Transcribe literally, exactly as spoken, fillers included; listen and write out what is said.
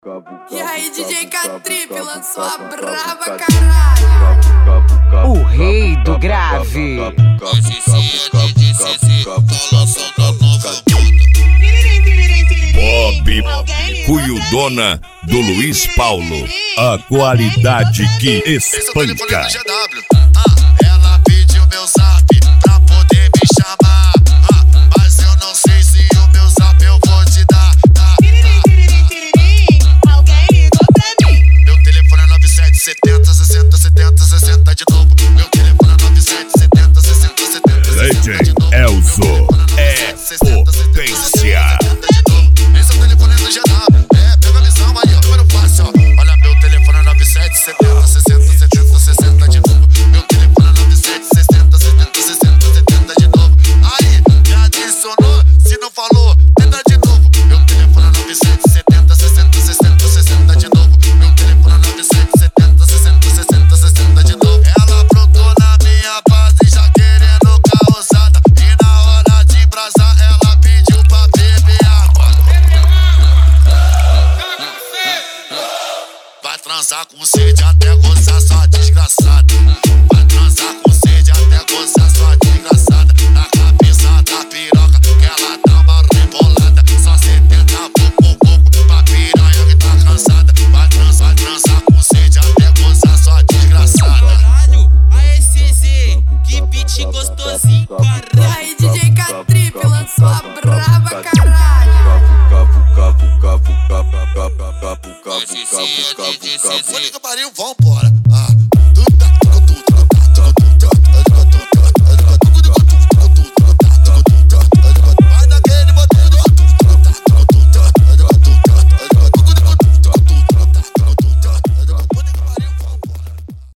E aí, D J K-Trip lançou a brava, caralho. O rei do grave. Hoje sim é D J C Z, tá lançando a nova Bob, Cuiudona do Luiz Paulo. A qualidade que espanca. Ela pediu meu zap pra poder me chamar, mas eu não sei se o meu zap eu vou te dar. Alguém ligou pra mim. Meu telefone é nove sete setenta sessenta setenta sessenta de novo. Meu telefone é nove sete setenta sessenta setenta sessenta Legend Elzo é potência. Esse é o telefone do G W. É, pega a visão aí, ó. Número fácil, ó. Olha, meu telefone é nove sete setenta sessenta setenta sessenta de novo. Meu telefone é nove sete sessenta setenta sessenta setenta de novo. Aí, me adicionou. Se não falou, tenta de novo. Meu telefone é nove sete setenta sessenta sessenta sessenta de novo. Meu telefone é nove sete setenta sessenta sessenta sessenta de novo. Ela brotou na minha base já querendo causada. E na hora de brasar, ela pediu pra beber água. Vai transar com sede até gozar, sua desgraçada. Vai transar com sede até gozar, sua desgraçada. Na cabeça da piroca, que ela dá uma rebolada. Só setenta pouco, pouco, pra piranha que tá cansada. Vai transar, vai transar com sede até gozar, sua desgraçada. Caralho, a C Z, que beat gostosinho, E caralho. aí, D J K-Trip lançou a brava, caralho. Hoje sim é D J C Z. Puta que pariu, vambora.